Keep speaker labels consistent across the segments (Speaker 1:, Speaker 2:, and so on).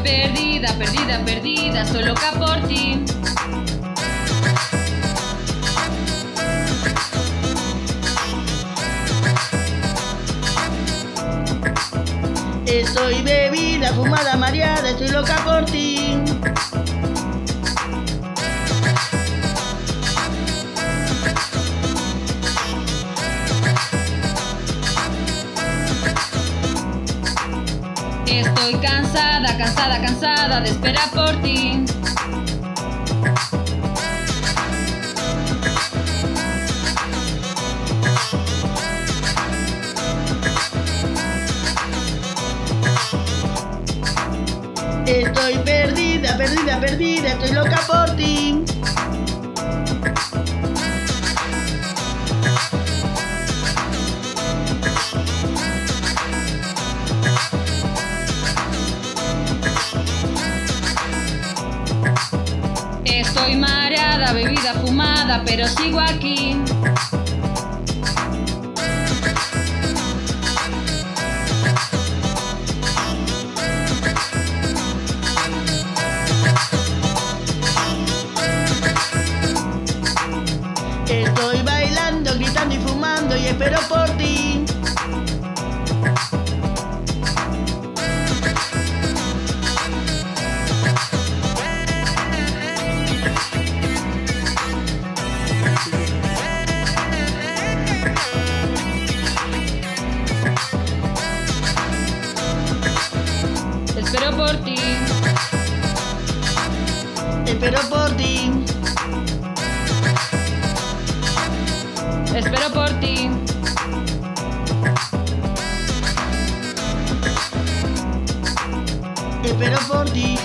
Speaker 1: perdida, perdida, perdida, estoy loca por ti.
Speaker 2: Estoy bebida, fumada, mareada, estoy loca por ti.
Speaker 1: Estoy cansada, cansada, cansada de esperar por ti.
Speaker 2: Estoy perdida, perdida, perdida, estoy loca por ti.
Speaker 1: Estoy mareada, bebida, fumada, pero sigo aquí.
Speaker 2: Estoy bailando, gritando y fumando y espero por ti.
Speaker 1: Espero por ti.
Speaker 2: Espero por ti.
Speaker 1: Espero por ti.
Speaker 2: Espero por ti.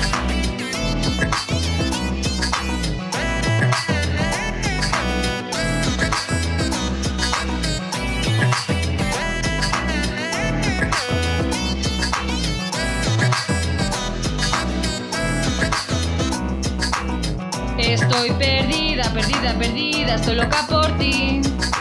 Speaker 1: Estoy perdida, perdida, perdida, estoy loca por ti.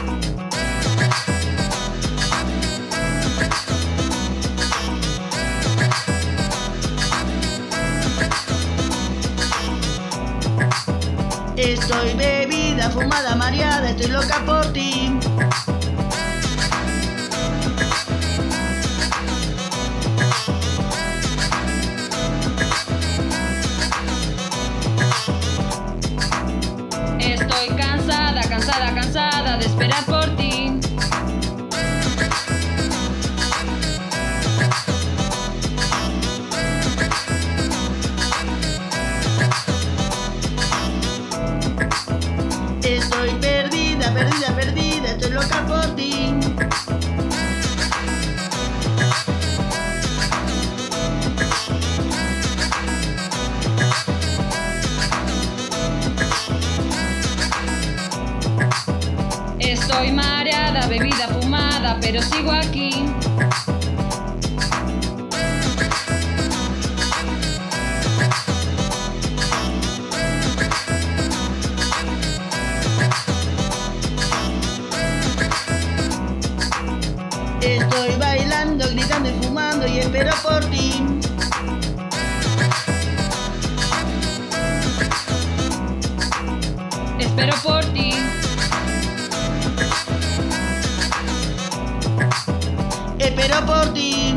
Speaker 2: Estoy bebida, fumada, mareada, estoy loca por ti.
Speaker 1: Estoy cansada, cansada, cansada de esperar por ti.
Speaker 2: Estoy perdida, perdida, perdida, estoy loca por ti.
Speaker 1: Estoy mareada, bebida, fumada, pero sigo aquí.
Speaker 2: Estoy bailando, gritando y fumando y espero por ti.
Speaker 1: Espero por ti.
Speaker 2: Espero por ti.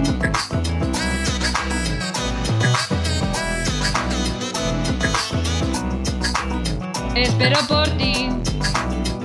Speaker 1: Espero por ti.